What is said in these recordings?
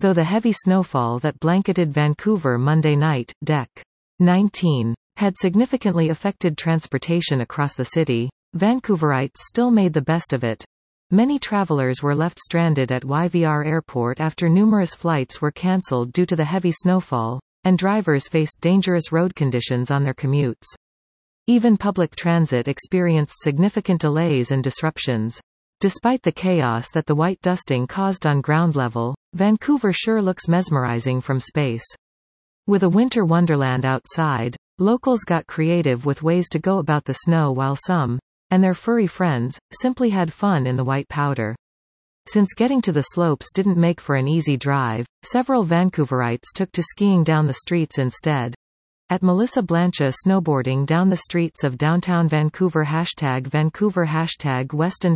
though the heavy snowfall that blanketed Vancouver Monday night, Dec. 19, had significantly affected transportation across the city, Vancouverites still made the best of it. Many travelers were left stranded at YVR Airport after numerous flights were cancelled due to the heavy snowfall, and drivers faced dangerous road conditions on their commutes. Even public transit experienced significant delays and disruptions. Despite the chaos that the white dusting caused on ground level, Vancouver sure looks mesmerizing from space. With a winter wonderland outside, locals got creative with ways to go about the snow while some, and their furry friends, simply had fun in the white powder. Since getting to the slopes didn't make for an easy drive, several Vancouverites took to skiing down the streets instead. At Melissa Blancha snowboarding down the streets of downtown Vancouver #Vancouver #Westend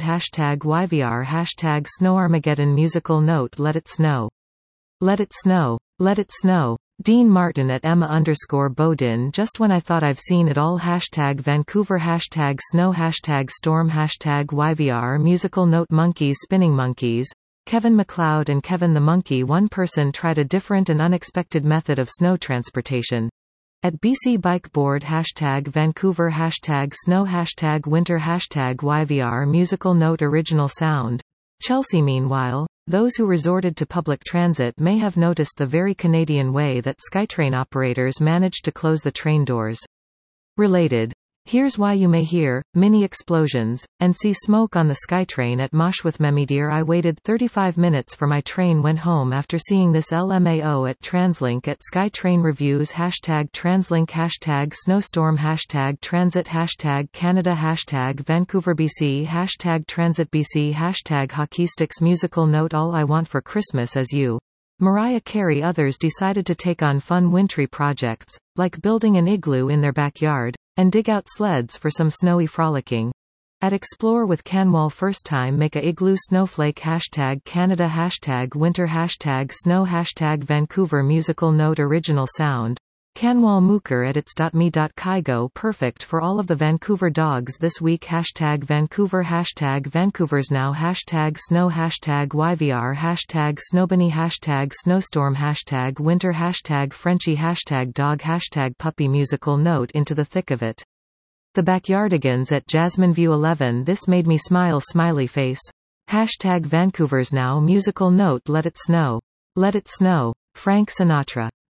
#YVR #SnowArmageddon musical note Let it snow. Let it snow. Let it snow. Dean Martin at Emma_Bodin just when I thought I've seen it all #Vancouver #snow #storm #YVR musical note Monkeys spinning monkeys. Kevin MacLeod and Kevin the Monkey. One person tried a different and unexpected method of snow transportation. At BC Bike Board #Vancouver #snow #winter #YVR musical note original sound. Chelsea. Meanwhile, those who resorted to public transit may have noticed the very Canadian way that SkyTrain operators managed to close the train doors. Related. Here's why you may hear mini explosions and see smoke on the SkyTrain at Moshwith. I waited 35 minutes for my train went home after seeing this LMAO at TransLink at SkyTrain Reviews #TransLink #snowstorm #transit #Canada #VancouverBC #TransitBC #HockeySticks musical note All I Want for Christmas Is You. Mariah Carey. Others decided to take on fun wintry projects, like building an igloo in their backyard, and dig out sleds for some snowy frolicking. At Explore with Canwall. First time make a igloo snowflake #Canada #winter #snow #Vancouver musical note original sound. Canwall Mooker edits.me.kygo. Perfect for all of the Vancouver dogs this week #Vancouver #Vancouver's now #snow #YVR #snowbunny #snowstorm #winter #Frenchie #dog #puppy musical note Into the Thick of It. The Backyardigans at Jasmine View 11. This made me smile smiley face. #Vancouver's now musical note Let it snow. Let it snow. Frank Sinatra.